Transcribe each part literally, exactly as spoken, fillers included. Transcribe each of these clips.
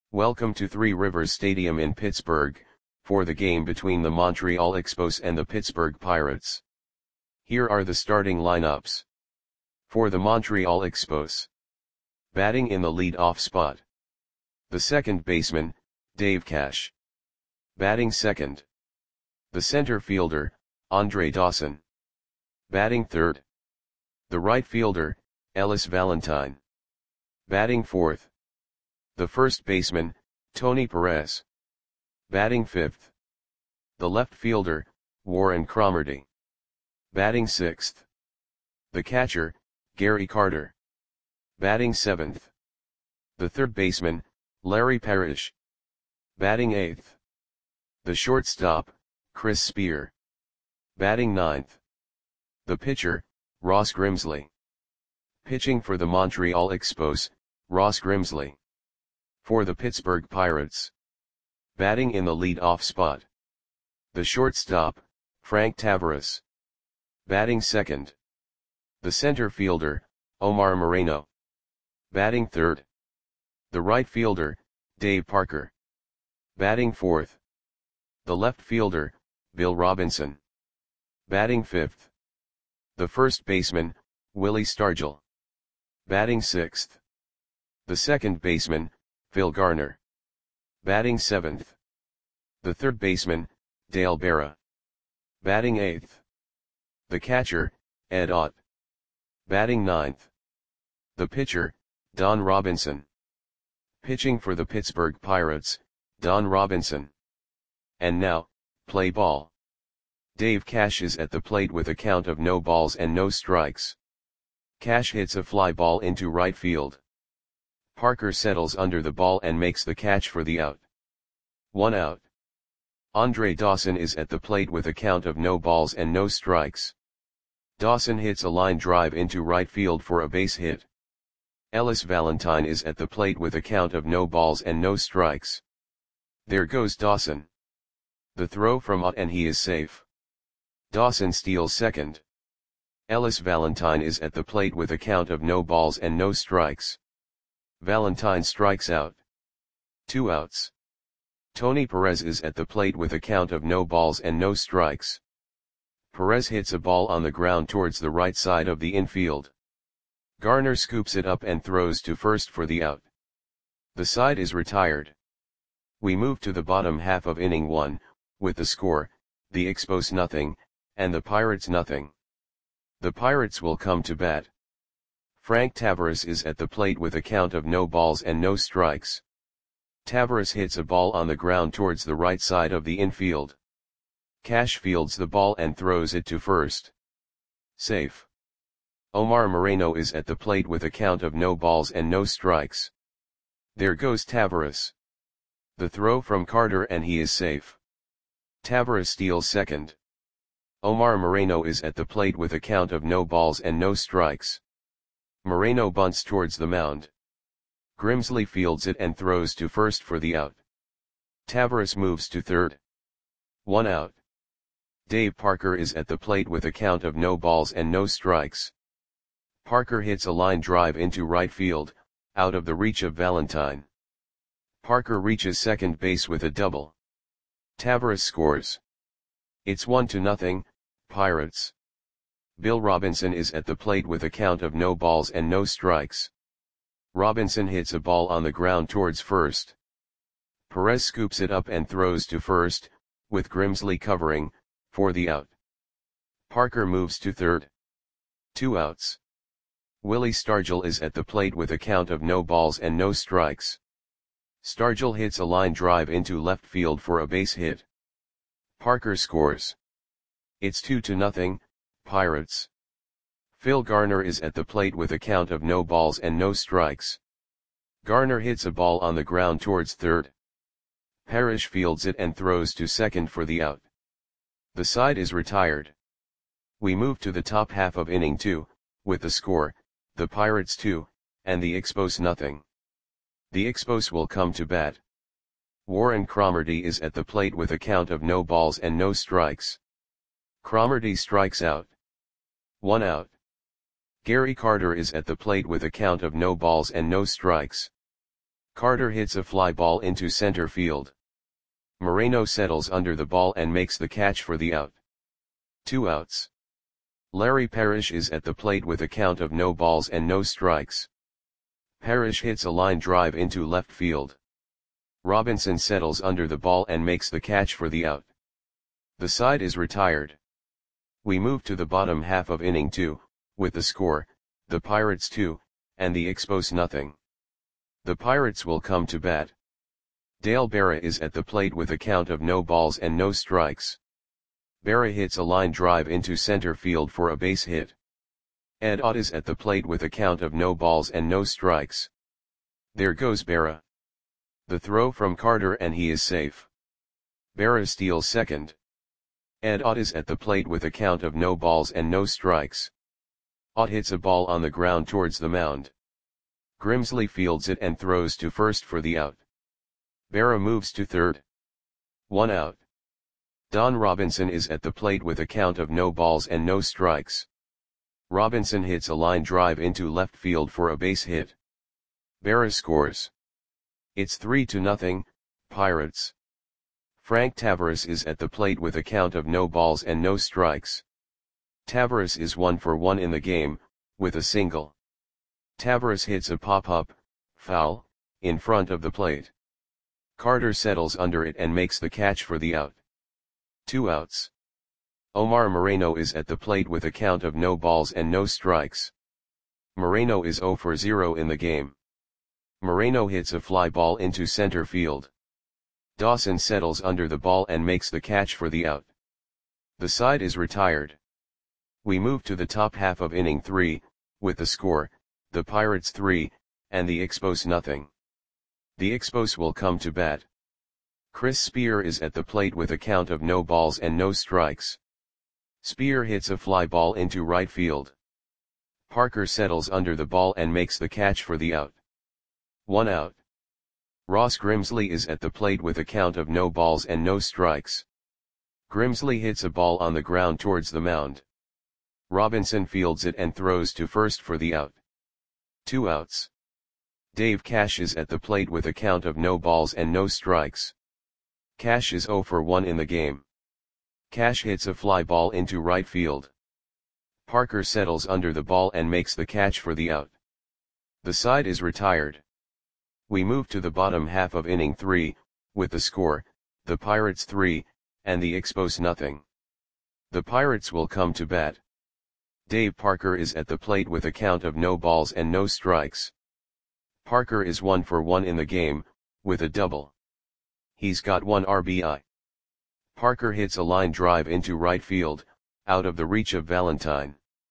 Welcome to Three Rivers Stadium in Pittsburgh, for the game between the Montreal Expos and the Pittsburgh Pirates. Here are the starting lineups. For the Montreal Expos. Batting in the lead-off spot. The second baseman, Dave Cash. Batting second. The center fielder, Andre Dawson. Batting third. The right fielder, Ellis Valentine. Batting fourth. The first baseman, Tony Perez. Batting fifth. The left fielder, Warren Cromartie. Batting sixth. The catcher, Gary Carter. Batting seventh. The third baseman, Larry Parrish. Batting eighth. The shortstop, Chris Spear. Batting ninth. The pitcher, Ross Grimsley. Pitching for the Montreal Expos, Ross Grimsley. For the Pittsburgh Pirates. Batting in the lead-off spot. The shortstop, Frank Taveras. Batting second. The center fielder, Omar Moreno. Batting third. The right fielder, Dave Parker. Batting fourth. The left fielder, Bill Robinson. Batting fifth. The first baseman, Willie Stargell. Batting sixth. The second baseman, Phil Garner. Batting seventh. The third baseman, Dale Berra. Batting eighth. The catcher, Ed Ott. Batting ninth. The pitcher, Don Robinson. Pitching for the Pittsburgh Pirates, Don Robinson. And now, play ball. Dave Cash is at the plate with a count of no balls and no strikes. Cash hits a fly ball into right field. Parker settles under the ball and makes the catch for the out. One out. Andre Dawson is at the plate with a count of no balls and no strikes. Dawson hits a line drive into right field for a base hit. Ellis Valentine is at the plate with a count of no balls and no strikes. There goes Dawson. The throw from Ott and he is safe. Dawson steals second. Ellis Valentine is at the plate with a count of no balls and no strikes. Valentine strikes out. Two outs. Tony Perez is at the plate with a count of no balls and no strikes. Perez hits a ball on the ground towards the right side of the infield. Garner scoops it up and throws to first for the out. The side is retired. We move to the bottom half of inning one, with the score, the Expos nothing, and the Pirates nothing. The Pirates will come to bat. Frank Taveras is at the plate with a count of no balls and no strikes. Taveras hits a ball on the ground towards the right side of the infield. Cash fields the ball and throws it to first. Safe. Omar Moreno is at the plate with a count of no balls and no strikes. There goes Taveras. The throw from Carter and he is safe. Taveras steals second. Omar Moreno is at the plate with a count of no balls and no strikes. Moreno bunts towards the mound. Grimsley fields it and throws to first for the out. Taveras moves to third. One out. Dave Parker is at the plate with a count of no balls and no strikes. Parker hits a line drive into right field, out of the reach of Valentine. Parker reaches second base with a double. Taveras scores. It's one to nothing, Pirates. Bill Robinson is at the plate with a count of no balls and no strikes. Robinson hits a ball on the ground towards first. Perez scoops it up and throws to first, with Grimsley covering, for the out. Parker moves to third. Two outs. Willie Stargell is at the plate with a count of no balls and no strikes. Stargell hits a line drive into left field for a base hit. Parker scores. It's two to nothing, Pirates. Phil Garner is at the plate with a count of no balls and no strikes. Garner hits a ball on the ground towards third. Parrish fields it and throws to second for the out. The side is retired. We move to the top half of inning two, with the score, the Pirates two, and the Expos nothing. The Expos will come to bat. Warren Cromartie is at the plate with a count of no balls and no strikes. Cromartie strikes out. One out. Gary Carter is at the plate with a count of no balls and no strikes. Carter hits a fly ball into center field. Moreno settles under the ball and makes the catch for the out. Two outs. Larry Parrish is at the plate with a count of no balls and no strikes. Parrish hits a line drive into left field. Robinson settles under the ball and makes the catch for the out. The side is retired. We move to the bottom half of inning two, with the score, the Pirates two, and the Expos nothing. The Pirates will come to bat. Dale Berra is at the plate with a count of no balls and no strikes. Berra hits a line drive into center field for a base hit. Ed Ott is at the plate with a count of no balls and no strikes. There goes Berra. The throw from Carter and he is safe. Berra steals second. Ed Ott is at the plate with a count of no balls and no strikes. Ott hits a ball on the ground towards the mound. Grimsley fields it and throws to first for the out. Berra moves to third. One out. Don Robinson is at the plate with a count of no balls and no strikes. Robinson hits a line drive into left field for a base hit. Berra scores. It's three to nothing, Pirates. Frank Taveras is at the plate with a count of no balls and no strikes. Taveras is one for one in the game, with a single. Taveras hits a pop-up, foul, in front of the plate. Carter settles under it and makes the catch for the out. Two outs. Omar Moreno is at the plate with a count of no balls and no strikes. Moreno is zero for zero in the game. Moreno hits a fly ball into center field. Dawson settles under the ball and makes the catch for the out. The side is retired. We move to the top half of inning three, with the score, the Pirates three, and the Expos nothing. The Expos will come to bat. Chris Spear is at the plate with a count of no balls and no strikes. Spear hits a fly ball into right field. Parker settles under the ball and makes the catch for the out. One out. Ross Grimsley is at the plate with a count of no balls and no strikes. Grimsley hits a ball on the ground towards the mound. Robinson fields it and throws to first for the out. Two outs. Dave Cash is at the plate with a count of no balls and no strikes. Cash is zero for one in the game. Cash hits a fly ball into right field. Parker settles under the ball and makes the catch for the out. The side is retired. We move to the bottom half of inning three, with the score, the Pirates three, and the Expos nothing. The Pirates will come to bat. Dave Parker is at the plate with a count of no balls and no strikes. Parker is one for one in the game, with a double. He's got one R B I. Parker hits a line drive into right field, out of the reach of Valentine.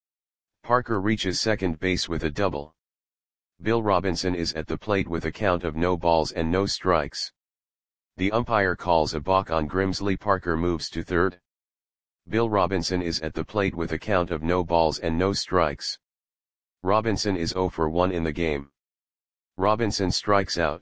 Parker reaches second base with a double. Bill Robinson is at the plate with a count of no balls and no strikes. The umpire calls a balk on Grimsley. Parker moves to third. Bill Robinson is at the plate with a count of no balls and no strikes. Robinson is zero for one in the game. Robinson strikes out.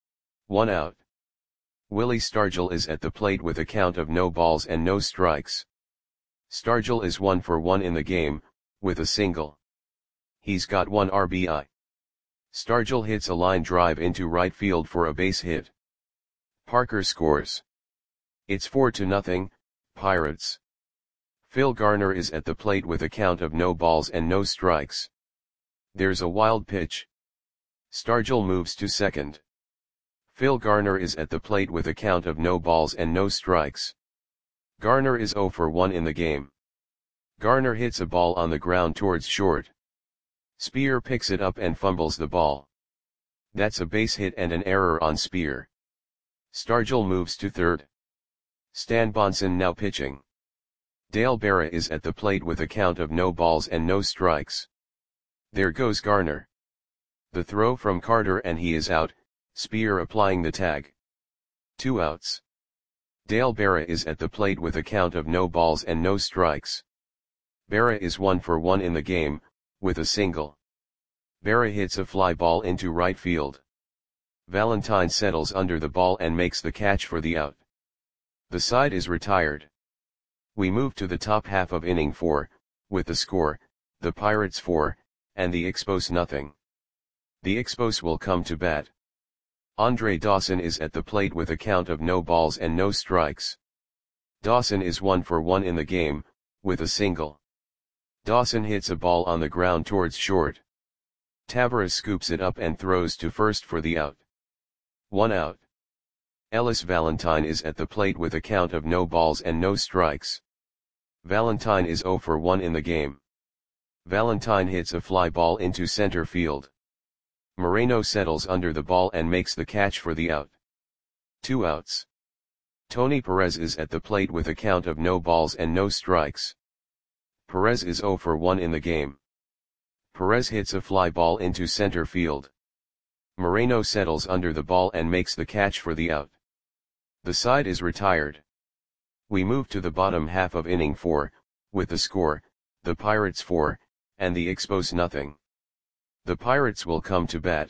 One out. Willie Stargell is at the plate with a count of no balls and no strikes. Stargell is one for one in the game, with a single. He's got one R B I. Stargell hits a line drive into right field for a base hit. Parker scores. It's four to nothing, Pirates. Phil Garner is at the plate with a count of no balls and no strikes. There's a wild pitch. Stargell moves to second. Phil Garner is at the plate with a count of no balls and no strikes. Garner is zero for one in the game. Garner hits a ball on the ground towards short. Spear picks it up and fumbles the ball. That's a base hit and an error on Spear. Stargell moves to third. Stan Bonson now pitching. Dale Berra is at the plate with a count of no balls and no strikes. There goes Garner. The throw from Carter and he is out, Spear applying the tag. Two outs. Dale Berra is at the plate with a count of no balls and no strikes. Berra is one for one in the game, with a single. Berra hits a fly ball into right field. Valentine settles under the ball and makes the catch for the out. The side is retired. We move to the top half of inning four, with the score, the Pirates four, and the Expos nothing. The Expos will come to bat. Andre Dawson is at the plate with a count of no balls and no strikes. Dawson is one for one in the game, with a single. Dawson hits a ball on the ground towards short. Tavares scoops it up and throws to first for the out. One out. Ellis Valentine is at the plate with a count of no balls and no strikes. Valentine is zero for one in the game. Valentine hits a fly ball into center field. Moreno settles under the ball and makes the catch for the out. Two outs. Tony Perez is at the plate with a count of no balls and no strikes. Perez is zero for one in the game. Perez hits a fly ball into center field. Moreno settles under the ball and makes the catch for the out. The side is retired. We move to the bottom half of inning four, with the score, the Pirates four, and the Expos nothing. The Pirates will come to bat.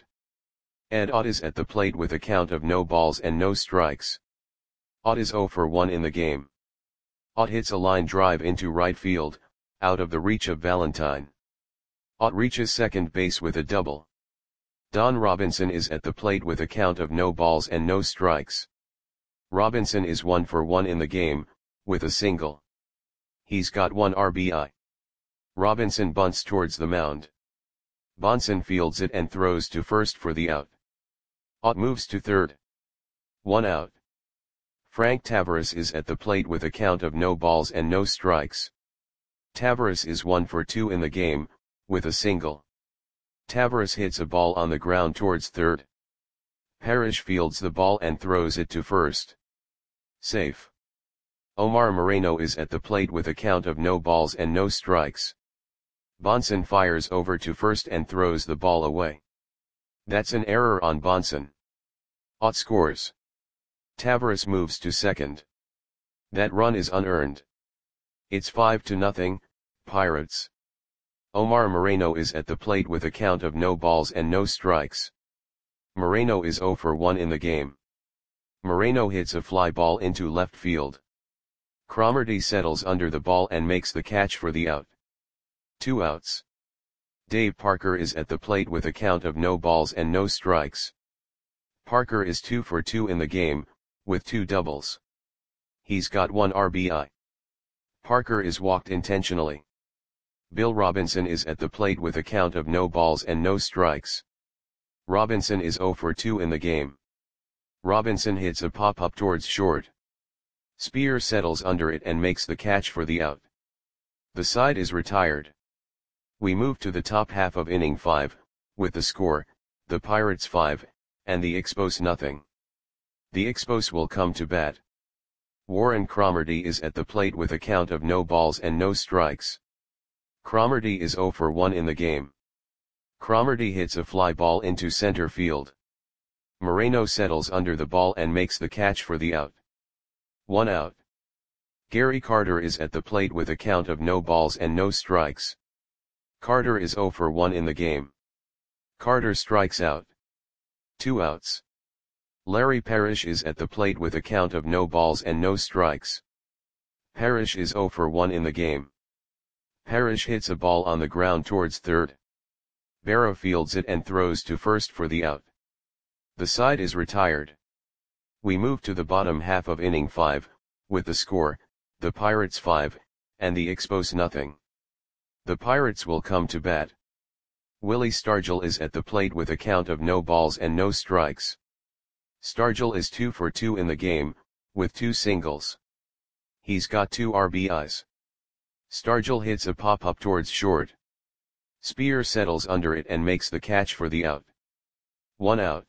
Ed Ott is at the plate with a count of no balls and no strikes. Ott is zero for one in the game. Ott hits a line drive into right field, out of the reach of Valentine. Ott reaches second base with a double. Don Robinson is at the plate with a count of no balls and no strikes. Robinson is one for one in the game, with a single. He's got one R B I. Robinson bunts towards the mound. Bonson fields it and throws to first for the out. Ott moves to third. One out. Frank Tavares is at the plate with a count of no balls and no strikes. Tavares is one for two in the game, with a single. Tavares hits a ball on the ground towards third. Parrish fields the ball and throws it to first. Safe. Omar Moreno is at the plate with a count of no balls and no strikes. Bonson fires over to first and throws the ball away. That's an error on Bonson. Ott scores. Tavares moves to second. That run is unearned. It's five to nothing, Pirates. Omar Moreno is at the plate with a count of no balls and no strikes. Moreno is zero for one in the game. Moreno hits a fly ball into left field. Cromartie settles under the ball and makes the catch for the out. Two outs. Dave Parker is at the plate with a count of no balls and no strikes. Parker is two for two in the game, with two doubles. He's got one R B I. Parker is walked intentionally. Bill Robinson is at the plate with a count of no balls and no strikes. Robinson is zero for two in the game. Robinson hits a pop-up towards short. Spear settles under it and makes the catch for the out. The side is retired. We move to the top half of inning five, with the score, the Pirates five, and the Expos nothing. The Expos will come to bat. Warren Cromartie is at the plate with a count of no balls and no strikes. Cromartie is zero for one in the game. Cromartie hits a fly ball into center field. Moreno settles under the ball and makes the catch for the out. One out. Gary Carter is at the plate with a count of no balls and no strikes. Carter is zero for one in the game. Carter strikes out. Two outs. Larry Parrish is at the plate with a count of no balls and no strikes. Parrish is zero for one in the game. Parrish hits a ball on the ground towards third. Berra fields it and throws to first for the out. The side is retired. We move to the bottom half of inning five, with the score, the Pirates five, and the Expos nothing. The Pirates will come to bat. Willie Stargell is at the plate with a count of no balls and no strikes. Stargell is two for two in the game, with two singles. He's got two R B Is. Stargell hits a pop-up towards short. Spear settles under it and makes the catch for the out. One out.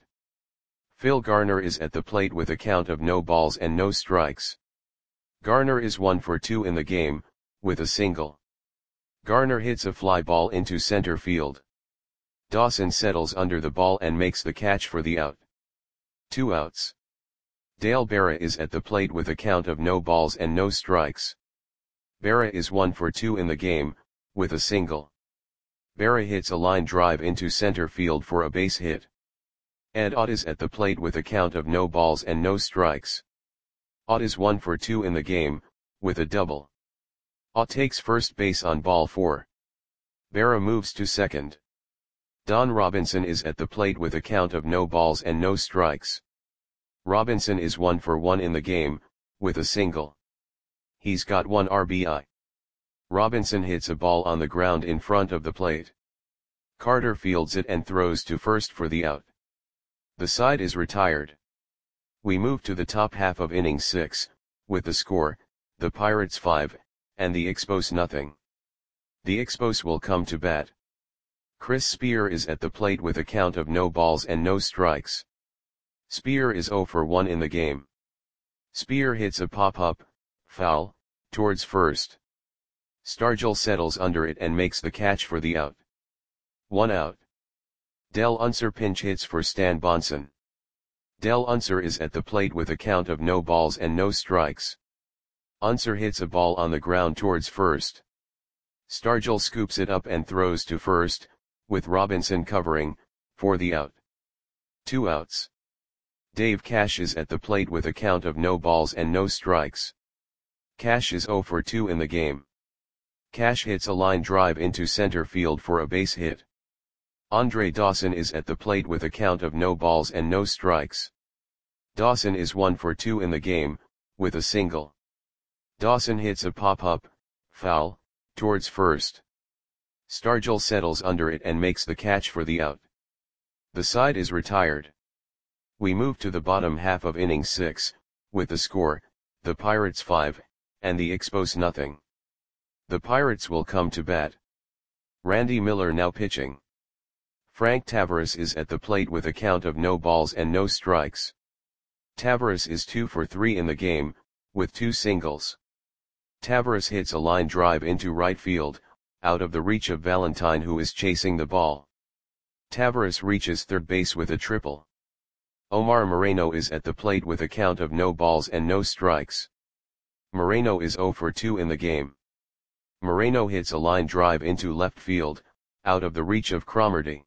Phil Garner is at the plate with a count of no balls and no strikes. Garner is one for two in the game, with a single. Garner hits a fly ball into center field. Dawson settles under the ball and makes the catch for the out. Two outs. Dale Berra is at the plate with a count of no balls and no strikes. Berra is one for two in the game, with a single. Berra hits a line drive into center field for a base hit. Ed Ott is at the plate with a count of no balls and no strikes. Ott is one for two in the game, with a double. Ott takes first base on ball four. Berra moves to second. Don Robinson is at the plate with a count of no balls and no strikes. Robinson is one for one in the game, with a single. He's got one R B I. Robinson hits a ball on the ground in front of the plate. Carter fields it and throws to first for the out. The side is retired. We move to the top half of inning six, with the score, the Pirates five, and the Expos nothing. The Expos will come to bat. Chris Spear is at the plate with a count of no balls and no strikes. Spear is zero for one in the game. Spear hits a pop-up, foul, towards first. Stargell settles under it and makes the catch for the out. One out. Del Unser pinch hits for Stan Bonson. Del Unser is at the plate with a count of no balls and no strikes. Unser hits a ball on the ground towards first. Stargell scoops it up and throws to first, with Robinson covering, for the out. Two outs. Dave Cash is at the plate with a count of no balls and no strikes. Cash is zero for two in the game. Cash hits a line drive into center field for a base hit. Andre Dawson is at the plate with a count of no balls and no strikes. Dawson is one for two in the game, with a single. Dawson hits a pop-up, foul, towards first. Stargell settles under it and makes the catch for the out. The side is retired. We move to the bottom half of inning six, with the score, the Pirates five, and the Expos nothing. The Pirates will come to bat. Randy Miller now pitching. Frank Tavares is at the plate with a count of no balls and no strikes. Tavares is two for three in the game, with two singles. Tavares hits a line drive into right field, out of the reach of Valentine who is chasing the ball. Tavares reaches third base with a triple. Omar Moreno is at the plate with a count of no balls and no strikes. Moreno is zero for two in the game. Moreno hits a line drive into left field, out of the reach of Cromartie.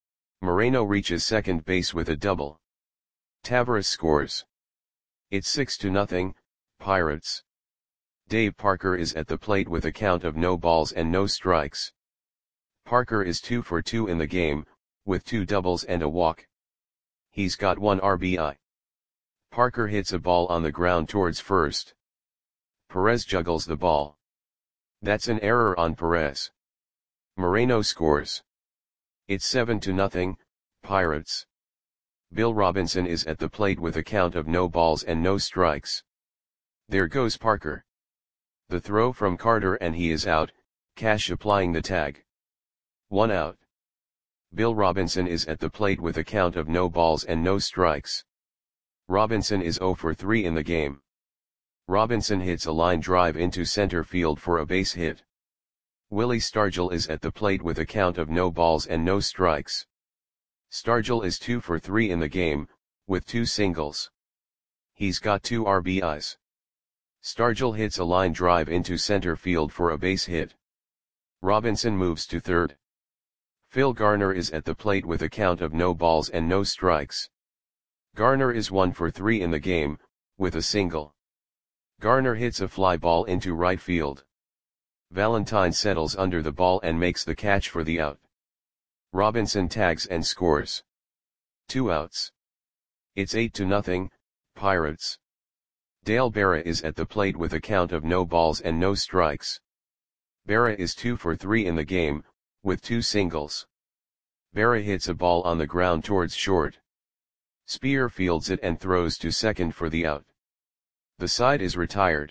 Moreno reaches second base with a double. Tavares scores. It's six to nothing, Pirates. Dave Parker is at the plate with a count of no balls and no strikes. Parker is two for two in the game, with two doubles and a walk. He's got one R B I. Parker hits a ball on the ground towards first. Perez juggles the ball. That's an error on Perez. Moreno scores. It's seven to nothing, Pirates. Bill Robinson is at the plate with a count of no balls and no strikes. There goes Parker. The throw from Carter and he is out, Cash applying the tag. One out. Bill Robinson is at the plate with a count of no balls and no strikes. Robinson is zero for three in the game. Robinson hits a line drive into center field for a base hit. Willie Stargell is at the plate with a count of no balls and no strikes. Stargell is two for three in the game, with two singles. He's got two R B Is. Stargell hits a line drive into center field for a base hit. Robinson moves to third. Phil Garner is at the plate with a count of no balls and no strikes. Garner is one for three in the game, with a single. Garner hits a fly ball into right field. Valentine settles under the ball and makes the catch for the out. Robinson tags and scores. Two outs. It's eight to nothing, Pirates. Dale Berra is at the plate with a count of no balls and no strikes. Berra is two for three in the game, with two singles. Berra hits a ball on the ground towards short. Spear fields it and throws to second for the out. The side is retired.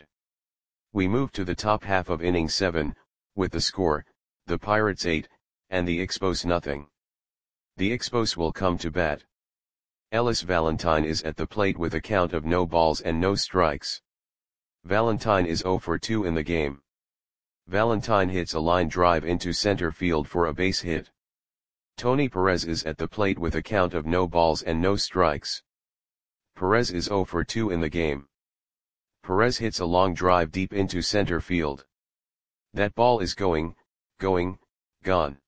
We move to the top half of inning seven, with the score, the Pirates eight, and the Expos nothing. The Expos will come to bat. Ellis Valentine is at the plate with a count of no balls and no strikes. Valentine is zero for two in the game. Valentine hits a line drive into center field for a base hit. Tony Perez is at the plate with a count of no balls and no strikes. Perez is zero for two in the game. Perez hits a long drive deep into center field. That ball is going, going, gone.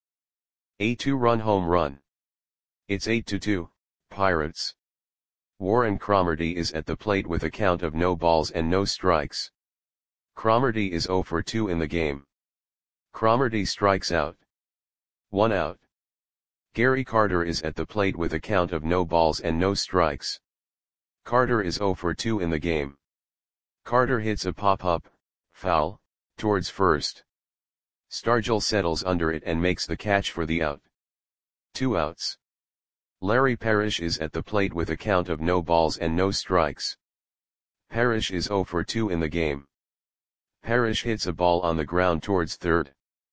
A two-run home run. It's eight to two, Pirates. Warren Cromartie is at the plate with a count of no balls and no strikes. Cromartie is zero for two in the game. Cromartie strikes out. One out. Gary Carter is at the plate with a count of no balls and no strikes. Carter is zero for two in the game. Carter hits a pop-up, foul, towards first. Stargell settles under it and makes the catch for the out. Two outs. Larry Parrish is at the plate with a count of no balls and no strikes. Parrish is zero for two in the game. Parrish hits a ball on the ground towards third.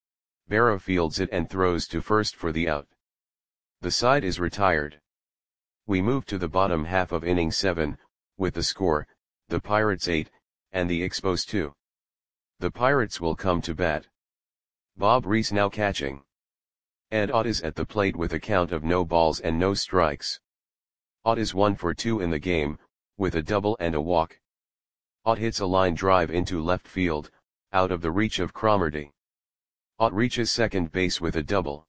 Berra fields it and throws to first for the out. The side is retired. We move to the bottom half of inning seven, with the score, the Pirates eight, and the Expos two. The Pirates will come to bat. Bob Reese now catching. Ed Ott is at the plate with a count of no balls and no strikes. Ott is one for two in the game, with a double and a walk. Ott hits a line drive into left field, out of the reach of Cromartie. Ott reaches second base with a double.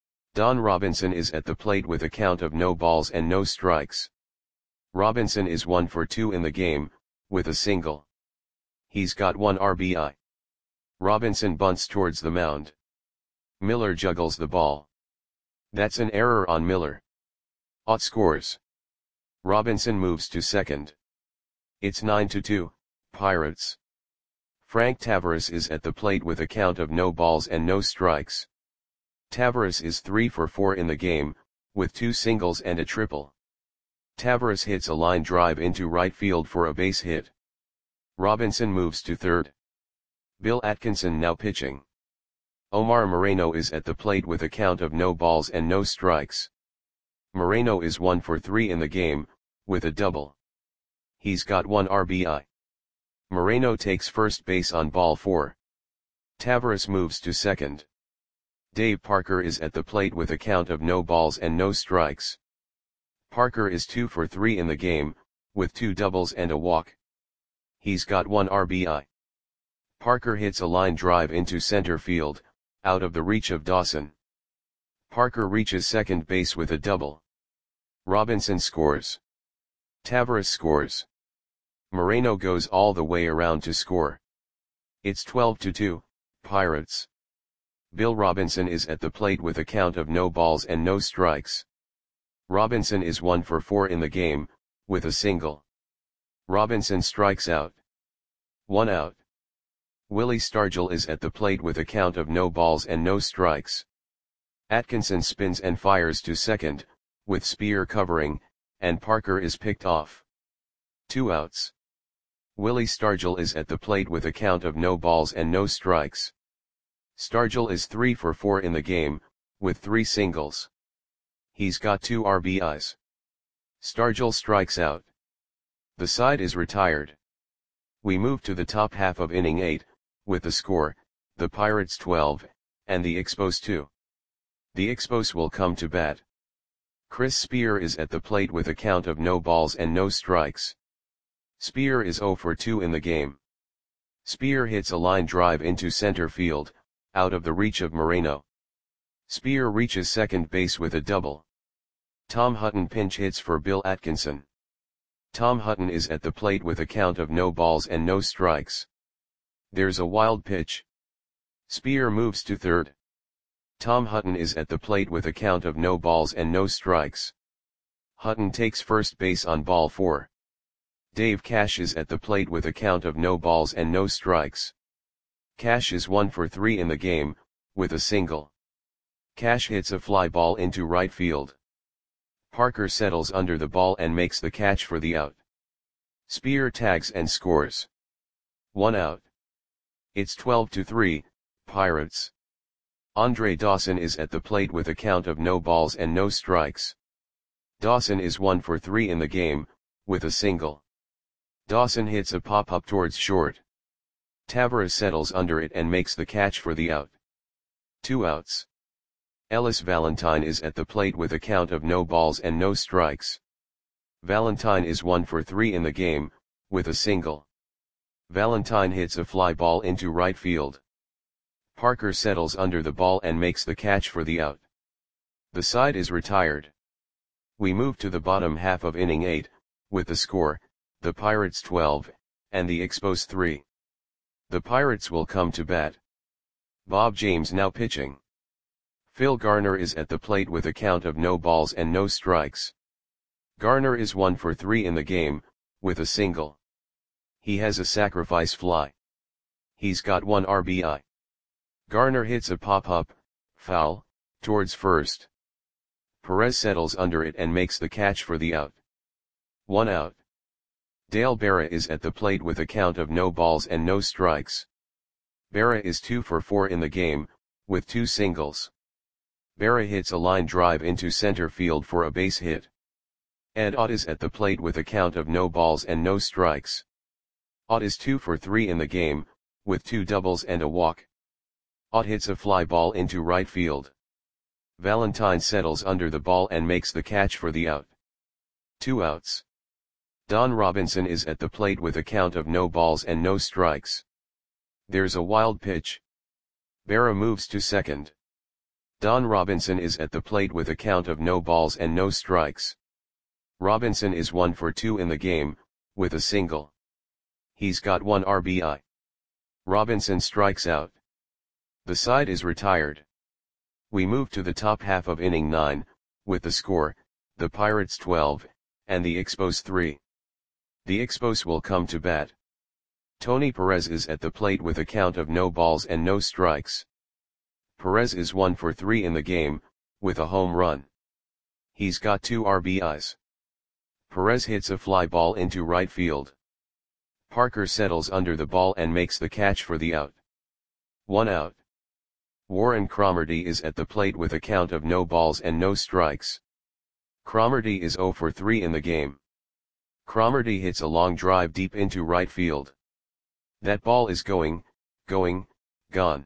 Don Robinson is at the plate with a count of no balls and no strikes. Robinson is one for two in the game, with a single. He's got one R B I. Robinson bunts towards the mound. Miller juggles the ball. That's an error on Miller. Ott scores. Robinson moves to second. It's nine to two, Pirates. Frank Taveras is at the plate with a count of no balls and no strikes. Taveras is three for four in the game, with two singles and a triple. Taveras hits a line drive into right field for a base hit. Robinson moves to third. Bill Atkinson now pitching. Omar Moreno is at the plate with a count of no balls and no strikes. Moreno is one for three in the game, with a double. He's got one R B I. Moreno takes first base on ball four. Taveras moves to second. Dave Parker is at the plate with a count of no balls and no strikes. Parker is two for three in the game, with two doubles and a walk. He's got one R B I. Parker hits a line drive into center field, out of the reach of Dawson. Parker reaches second base with a double. Robinson scores. Taveras scores. Moreno goes all the way around to score. It's twelve to two, Pirates. Bill Robinson is at the plate with a count of no balls and no strikes. Robinson is one for four in the game, with a single. Robinson strikes out. One out. Willie Stargell is at the plate with a count of no balls and no strikes. Atkinson spins and fires to second, with Spear covering, and Parker is picked off. Two outs. Willie Stargell is at the plate with a count of no balls and no strikes. Stargell is three for four in the game, with three singles. He's got two R B Is. Stargell strikes out. The side is retired. We move to the top half of inning eight, with the score, the Pirates twelve, and the Expos two. The Expos will come to bat. Chris Spear is at the plate with a count of no balls and no strikes. Spear is zero for two in the game. Spear hits a line drive into center field, out of the reach of Moreno. Spear reaches second base with a double. Tom Hutton pinch hits for Bill Atkinson. Tom Hutton is at the plate with a count of no balls and no strikes. There's a wild pitch. Spear moves to third. Tom Hutton is at the plate with a count of no balls and no strikes. Hutton takes first base on ball four. Dave Cash is at the plate with a count of no balls and no strikes. Cash is one for three in the game, with a single. Cash hits a fly ball into right field. Parker settles under the ball and makes the catch for the out. Spear tags and scores. One out. It's twelve to three, Pirates. Andre Dawson is at the plate with a count of no balls and no strikes. Dawson is one for three in the game, with a single. Dawson hits a pop-up towards short. Taveras settles under it and makes the catch for the out. Two outs. Ellis Valentine is at the plate with a count of no balls and no strikes. Valentine is one for three in the game, with a single. Valentine hits a fly ball into right field. Parker settles under the ball and makes the catch for the out. The side is retired. We move to the bottom half of inning eight, with the score, the Pirates twelve, and the Expos three. The Pirates will come to bat. Bob James now pitching. Phil Garner is at the plate with a count of no balls and no strikes. Garner is one for three in the game, with a single. He has a sacrifice fly. He's got one R B I. Garner hits a pop-up, foul, towards first. Perez settles under it and makes the catch for the out. One out. Dale Berra is at the plate with a count of no balls and no strikes. Berra is two for four in the game, with two singles. Berra hits a line drive into center field for a base hit. Ed Ott is at the plate with a count of no balls and no strikes. Ott is two for three in the game, with two doubles and a walk. Ott hits a fly ball into right field. Valentine settles under the ball and makes the catch for the out. Two outs. Don Robinson is at the plate with a count of no balls and no strikes. There's a wild pitch. Berra moves to second. Don Robinson is at the plate with a count of no balls and no strikes. Robinson is one for two in the game, with a single. He's got one R B I. Robinson strikes out. The side is retired. We move to the top half of inning nine, with the score, the Pirates twelve, and the Expos three. The Expos will come to bat. Tony Perez is at the plate with a count of no balls and no strikes. Perez is one for three in the game, with a home run. He's got two R B Is. Perez hits a fly ball into right field. Parker settles under the ball and makes the catch for the out. One out. Warren Cromartie is at the plate with a count of no balls and no strikes. Cromartie is zero for three in the game. Cromartie hits a long drive deep into right field. That ball is going, going, gone.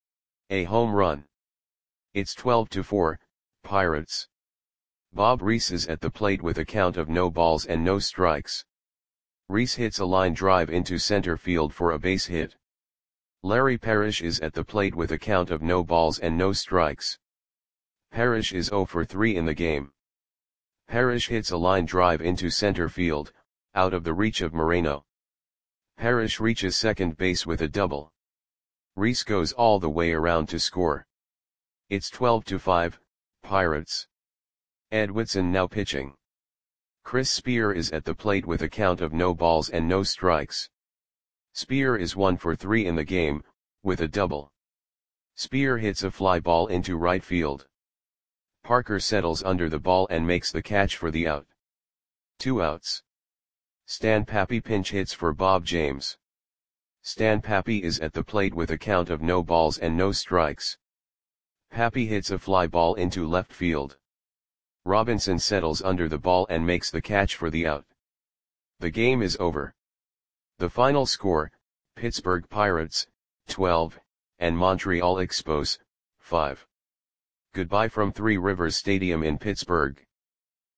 A home run. It's twelve to four, Pirates. Bob Reese is at the plate with a count of no balls and no strikes. Reese hits a line drive into center field for a base hit. Larry Parrish is at the plate with a count of no balls and no strikes. Parrish is zero for three in the game. Parrish hits a line drive into center field, out of the reach of Moreno. Parrish reaches second base with a double. Reese goes all the way around to score. It's twelve to five, Pirates. Ed Whitson now pitching. Chris Spear is at the plate with a count of no balls and no strikes. Spear is one for three in the game, with a double. Spear hits a fly ball into right field. Parker settles under the ball and makes the catch for the out. Two outs. Stan Pappy pinch hits for Bob James. Stan Pappy is at the plate with a count of no balls and no strikes. Pappy hits a fly ball into left field. Robinson settles under the ball and makes the catch for the out. The game is over. The final score, Pittsburgh Pirates, twelve, and Montreal Expos, five. Goodbye from Three Rivers Stadium in Pittsburgh.